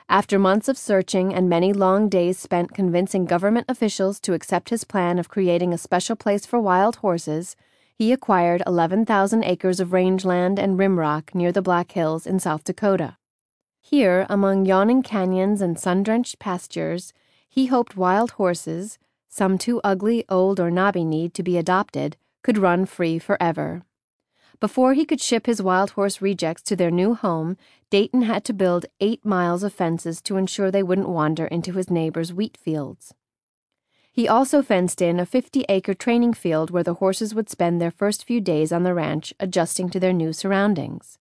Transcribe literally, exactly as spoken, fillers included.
After months of searching and many long days spent convincing government officials to accept his plan of creating a special place for wild horses, he acquired eleven thousand acres of rangeland and rimrock near the Black Hills in South Dakota. Here, among yawning canyons and sun-drenched pastures, he hoped wild horses, some too ugly, old, or knobby-kneed to be adopted, could run free forever. Before he could ship his wild horse rejects to their new home, Dayton had to build eight miles of fences to ensure they wouldn't wander into his neighbors' wheat fields. He also fenced in a fifty-acre training field where the horses would spend their first few days on the ranch adjusting to their new surroundings.